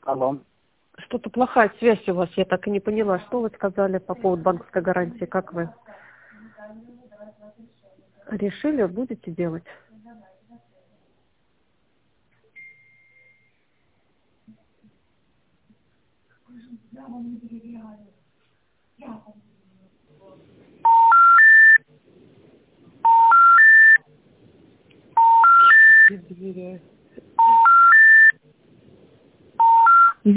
Алло. Что-то плохая связь у вас, я так и не поняла. Что вы сказали по поводу банковской гарантии? Как вы решили, будете делать? Не доверяю.